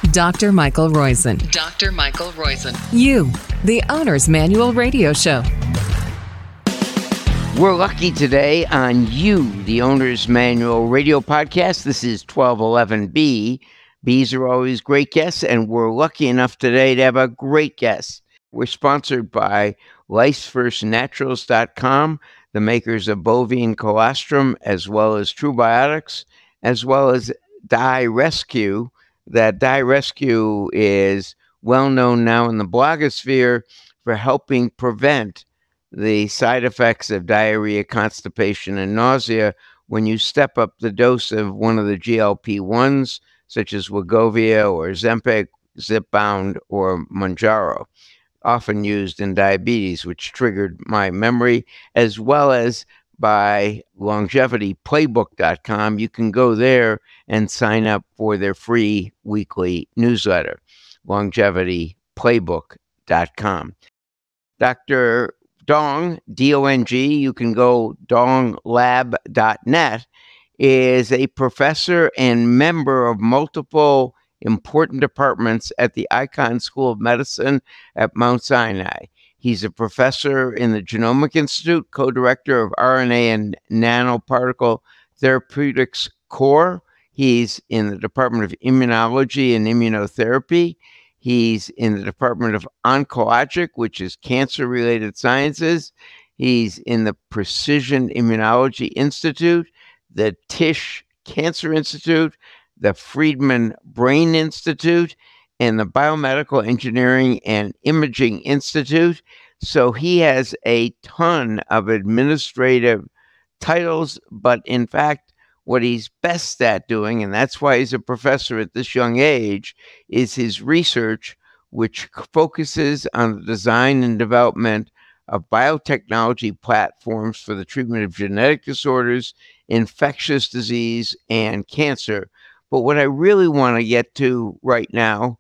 Dr. Michael Roizen. Dr. Michael Roizen. You, the Owner's Manual Radio Show. We're lucky today on You, the Owner's Manual Radio Podcast. This is 1211B. B's are always great guests, and we're lucky enough today to have a great guest. We're sponsored by LifeFirstNaturals.com, the makers of bovine colostrum, as well as True Biotics, as well as DiRescue. That DiRescue is well known now in the blogosphere for helping prevent the side effects of diarrhea, constipation, and nausea when you step up the dose of one of the GLP-1s, such as Wegovy or Ozempic, Zepbound, or Mounjaro, often used in diabetes, which triggered my memory, as well as by LongevityPlaybook.com. You can go there and sign up for their free weekly newsletter, LongevityPlaybook.com. Dr. Dong, D-O-N-G, you can go donglab.net, is a professor and member of multiple important departments at the Icahn School of Medicine at Mount Sinai. He's a professor in the Genomic Institute, co-director of RNA and Nanoparticle Therapeutics Core. He's in the Department of Immunology and Immunotherapy. He's in the Department of Oncologic, which is cancer-related sciences. He's in the Precision Immunology Institute, the Tisch Cancer Institute, the Friedman Brain Institute, and the Biomedical Engineering and Imaging Institute. So he has a ton of administrative titles, but in fact, what he's best at doing, and that's why he's a professor at this young age, is his research, which focuses on the design and development of biotechnology platforms for the treatment of genetic disorders, infectious disease, and cancer. But what I really want to get to right now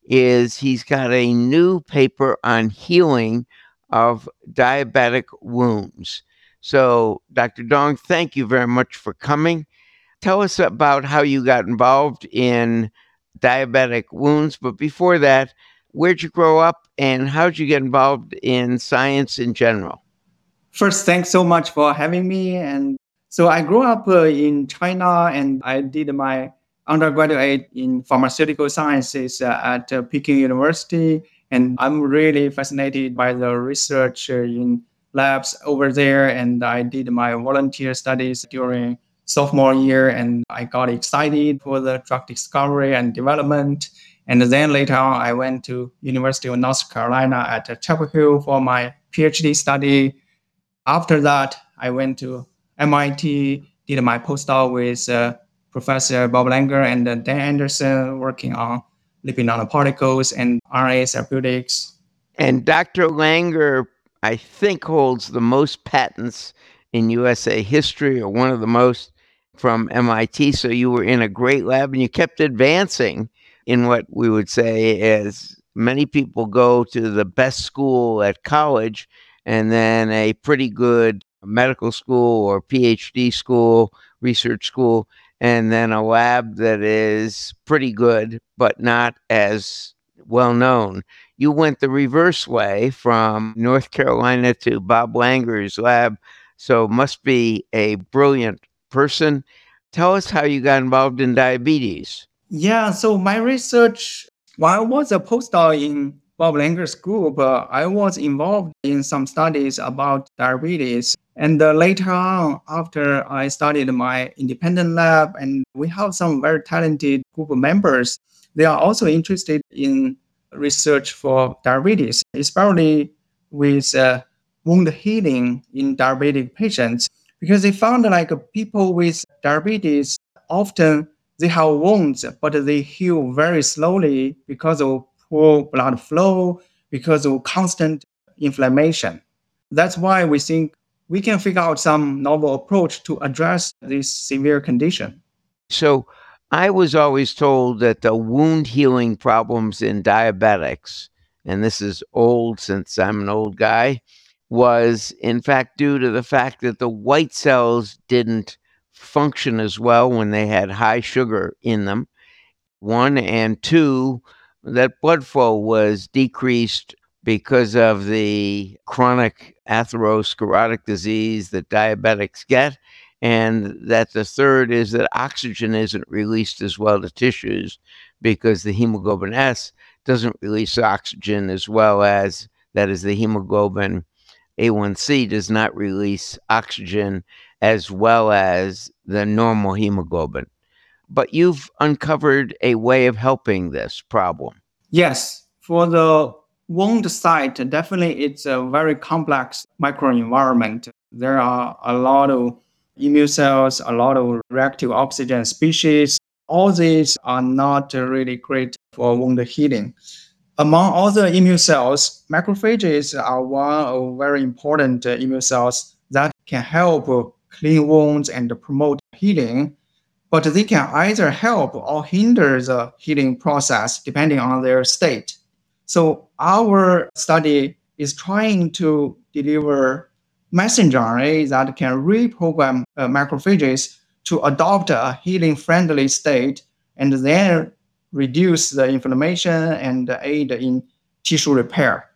is he's got a new paper on healing of diabetic wounds. So, Dr. Dong, thank you very much for coming. Tell us about how you got involved in diabetic wounds. But before that, where'd you grow up and how'd you get involved in science in general? First, thanks so much for having me. And so I grew up in China, and I did my undergraduate in pharmaceutical sciences at Peking University. And I'm really fascinated by the research in labs over there. And I did my volunteer studies during sophomore year, and I got excited for the drug discovery and development. And then later on, I went to University of North Carolina at Chapel Hill for my PhD study. After that, I went to MIT, did my postdoc with Professor Bob Langer and Dan Anderson, working on lipid nanoparticles and RNA therapeutics. And Dr. Langer, I think, holds the most patents in USA history, or one of the most, from MIT. So you were in a great lab and you kept advancing in what we would say is many people go to the best school at college and then a pretty good medical school or PhD school, research school, and then a lab that is pretty good, but not as well known. You went the reverse way from North Carolina to Bob Langer's lab, so must be a brilliant person. Tell us how you got involved in diabetes. Yeah, so my research, while I was a postdoc in Bob Langer's group, I was involved in some studies about diabetes. And later on, after I started my independent lab, and we have some very talented group of members, they are also interested in research for diabetes, especially with wound healing in diabetic patients, because they found like people with diabetes often they have wounds, but they heal very slowly because of poor blood flow, because of constant inflammation. That's why we think we can figure out some novel approach to address this severe condition. So I was always told that the wound healing problems in diabetics, and this is old since I'm an old guy, was in fact due to the fact that the white cells didn't function as well when they had high sugar in them. one, and two, that blood flow was decreased because of the chronic atherosclerotic disease that diabetics get, and that the third is that oxygen isn't released as well to tissues because the hemoglobin S doesn't release oxygen as well as, that is, the hemoglobin A1C does not release oxygen as well as the normal hemoglobin. But you've uncovered a way of helping this problem. Yes, for the wound site, definitely it's a very complex microenvironment. There are a lot of immune cells, a lot of reactive oxygen species. All these are not really great for wound healing. Among all the immune cells, macrophages are one of very important immune cells that can help clean wounds and promote healing, but they can either help or hinder the healing process depending on their state. So our study is trying to deliver messenger RNA that can reprogram macrophages to adopt a healing-friendly state and then reduce the inflammation and aid in tissue repair.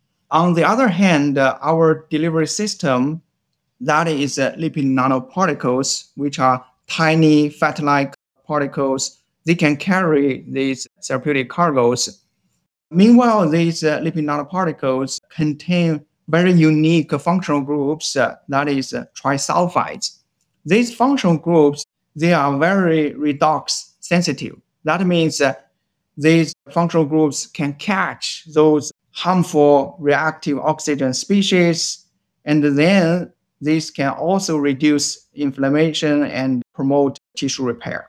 On the other hand, our delivery system, that is lipid nanoparticles, which are tiny fat-like particles, they can carry these therapeutic cargoes. Meanwhile, these lipid nanoparticles contain very unique functional groups, that is trisulfides. These functional groups, they are very redox sensitive. That means these functional groups can catch those harmful reactive oxygen species, and then this can also reduce inflammation and promote tissue repair.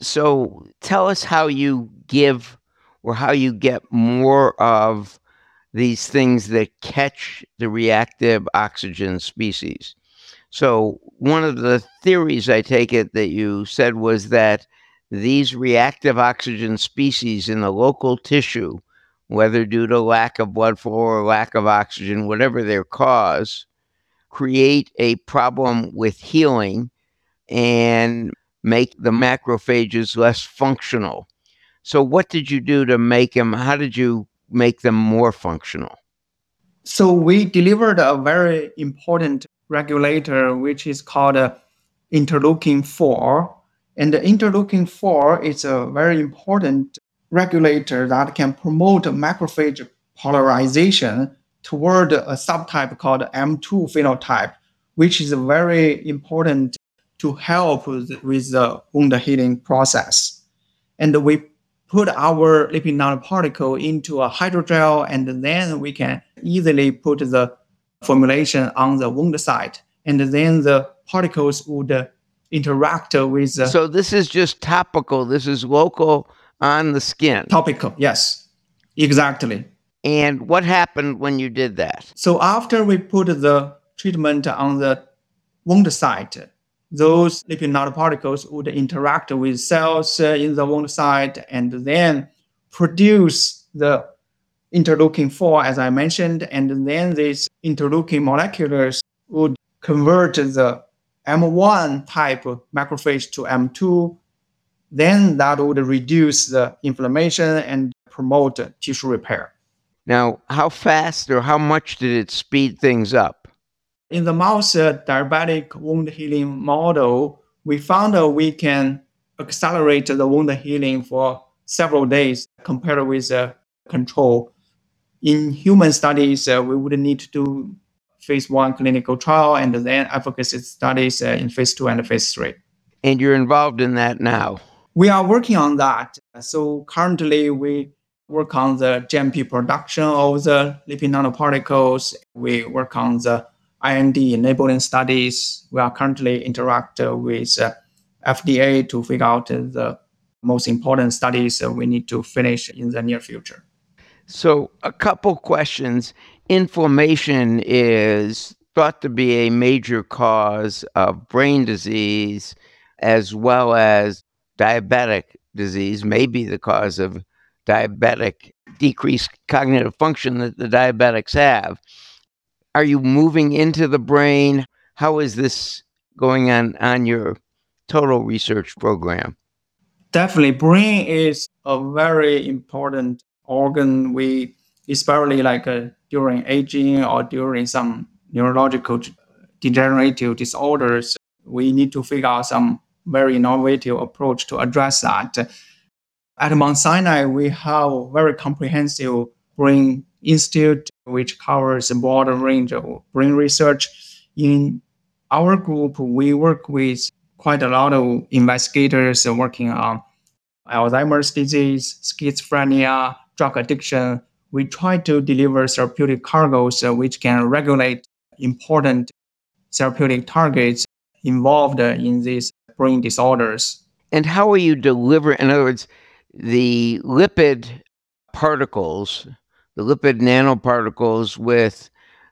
So tell us how you give or how you get more of these things that catch the reactive oxygen species. So, one of the theories, I take it, that you said was that these reactive oxygen species in the local tissue, whether due to lack of blood flow or lack of oxygen, whatever their cause, create a problem with healing and make the macrophages less functional. So, what did you do to make them? How did you make them more functional? So we delivered a very important regulator, which is called interleukin 4. And the interleukin 4 is a very important regulator that can promote macrophage polarization toward a subtype called M2 phenotype, which is very important to help with the wound healing process. And we put our lipid nanoparticle into a hydrogel, and then we can easily put the formulation on the wound site, and then the particles would interact with the So, this is just topical, this is local on the skin. topical. Yes, exactly. And what happened when you did that? So after we put the treatment on the wound site, those lipid nanoparticles would interact with cells in the wound site and then produce the interleukin 4, as I mentioned, and then these interleukin molecules would convert the M1 type macrophage to M2. Then that would reduce the inflammation and promote tissue repair. Now, how fast or how much did it speed things up? In the mouse diabetic wound healing model, we found we can accelerate the wound healing for several days compared with control. In human studies, we would need to do phase 1 clinical trial and then efficacy studies in phase 2 and phase 3. And you're involved in that now. We are working on that. So currently we work on the GMP production of the lipid nanoparticles. We work on the IND enabling studies. We are currently interacting with FDA to figure out the most important studies we need to finish in the near future. So, a couple questions. Inflammation is thought to be a major cause of brain disease as well as diabetic disease, may be the cause of diabetic decreased cognitive function that the diabetics have. Are you moving into the brain? How is this going on your total research program? Definitely, brain is a very important organ. We, especially during aging or during some neurological degenerative disorders, we need to figure out some very innovative approach to address that. At Mount Sinai, we have a very comprehensive brain institute which covers a broad range of brain research. In our group, we work with quite a lot of investigators working on Alzheimer's disease, schizophrenia, drug addiction. We try to deliver therapeutic cargoes which can regulate important therapeutic targets involved in these brain disorders. And how are you delivering? In other words, the lipid particles, the lipid nanoparticles with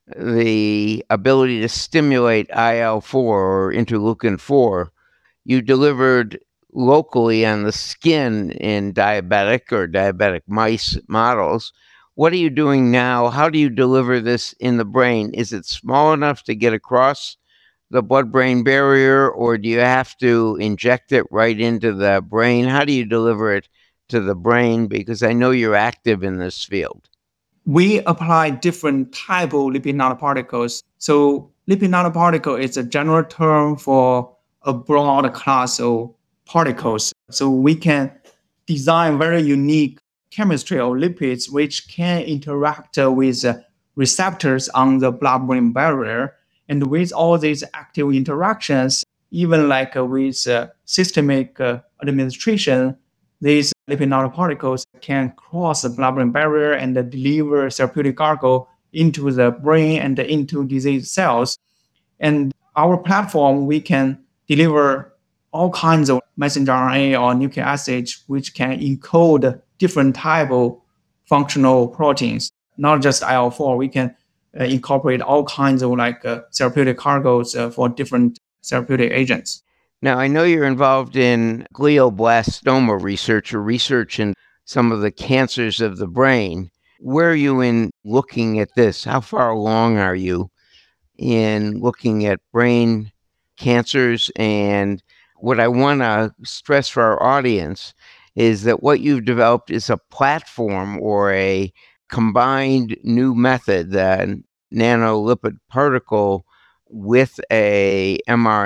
the ability to stimulate IL-4 or interleukin-4, you delivered locally on the skin in diabetic mice models. What are you doing now? How do you deliver this in the brain? Is it small enough to get across the blood-brain barrier, or do you have to inject it right into the brain? How do you deliver it to the brain? Because I know you're active in this field. We apply different type of lipid nanoparticles. So lipid nanoparticle is a general term for a broad class of particles. So we can design very unique chemistry of lipids which can interact with receptors on the blood-brain barrier. And with all these active interactions, even with systemic administration, these lipid nanoparticles can cross the blood-brain barrier and deliver therapeutic cargo into the brain and into disease cells. And our platform, we can deliver all kinds of messenger RNA or nucleic acids, which can encode different type of functional proteins, not just IL-4. We can incorporate all kinds of therapeutic cargoes for different therapeutic agents. Now, I know you're involved in glioblastoma research or research in some of the cancers of the brain. Where are you in looking at this? How far along are you in looking at brain cancers? And what I want to stress for our audience is that what you've developed is a platform or a combined new method, the nanolipid particle with a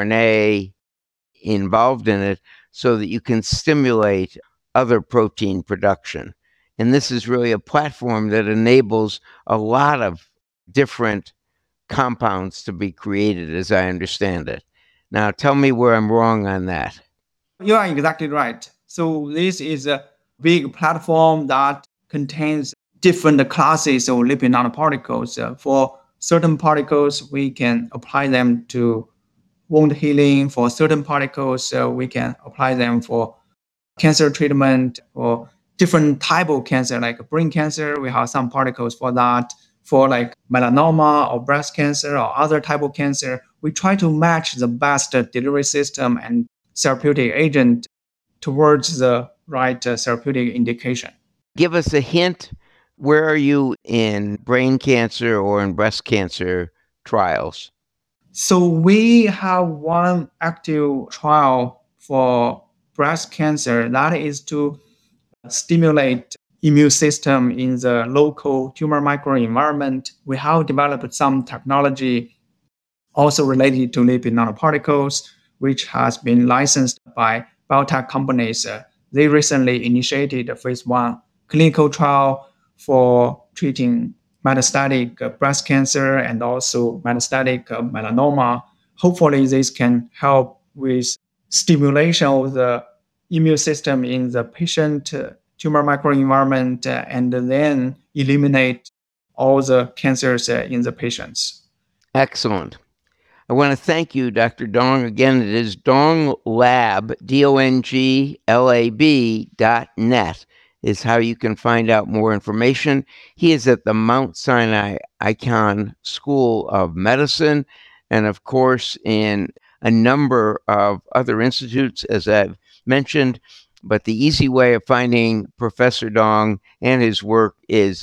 mRNA involved in it, so that you can stimulate other protein production. And this is really a platform that enables a lot of different compounds to be created, as I understand it. Now, tell me where I'm wrong on that. You are exactly right. So this is a big platform that contains different classes of lipid nanoparticles. For certain particles, we can apply them to wound healing. For certain particles, we can apply them for cancer treatment. For different type of cancer, like brain cancer, we have some particles for that. For melanoma or breast cancer or other type of cancer, we try to match the best delivery system and therapeutic agent towards the right therapeutic indication. Give us a hint. Where are you in brain cancer or in breast cancer trials? So we have one active trial for breast cancer that is to stimulate immune system in the local tumor microenvironment. We have developed some technology also related to lipid nanoparticles, which has been licensed by biotech companies. They recently initiated a phase 1 clinical trial for treating metastatic breast cancer and also metastatic melanoma. Hopefully, this can help with stimulation of the immune system in the patient tumor microenvironment and then eliminate all the cancers in the patients. Excellent. I want to thank you, Dr. Dong. Again, it is donglab, DONGLAB.net is how you can find out more information. He is at the Mount Sinai Icahn School of Medicine, and of course in a number of other institutes, as I've mentioned. But the easy way of finding Professor Dong and his work is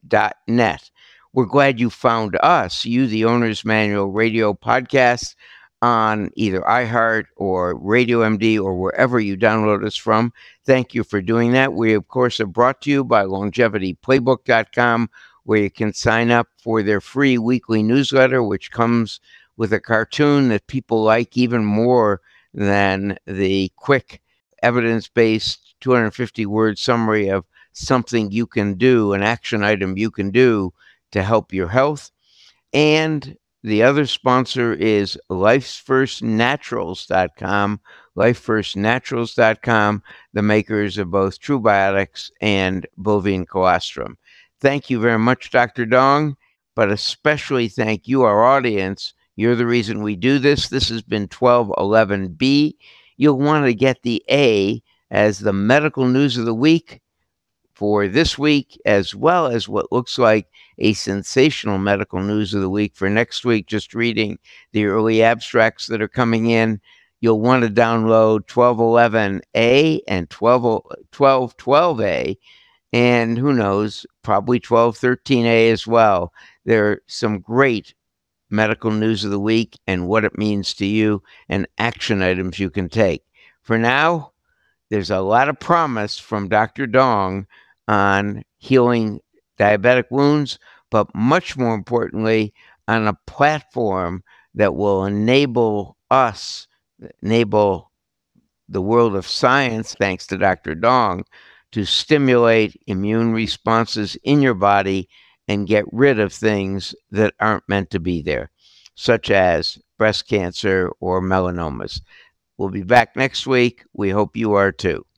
donglab.net. We're glad you found us, you, the Owner's Manual Radio Podcast. on either iHeart or Radio MD or wherever you download us from. Thank you for doing that. We, of course, are brought to you by LongevityPlaybook.com, where you can sign up for their free weekly newsletter, which comes with a cartoon that people like even more than the quick evidence-based 250-word summary of something you can do, an action item you can do to help your health. And the other sponsor is Life'sFirstNaturals.com, Life'sFirstNaturals.com, the makers of both TrueBiotics and bovine colostrum. Thank you very much, Dr. Dong, but especially thank you, our audience. You're the reason we do this. This has been 1211B. You'll want to get the A as the medical news of the week for this week, as well as what looks like a sensational medical news of the week for next week. Just reading the early abstracts that are coming in, you'll want to download 1211A and 1212A, and who knows, probably 1213A as well. There are some great medical news of the week and what it means to you and action items you can take. For now, there's a lot of promise from Dr. Dong on healing diabetic wounds, but much more importantly, on a platform that will enable us, enable the world of science, thanks to Dr. Dong, to stimulate immune responses in your body and get rid of things that aren't meant to be there, such as breast cancer or melanomas. We'll be back next week. We hope you are too.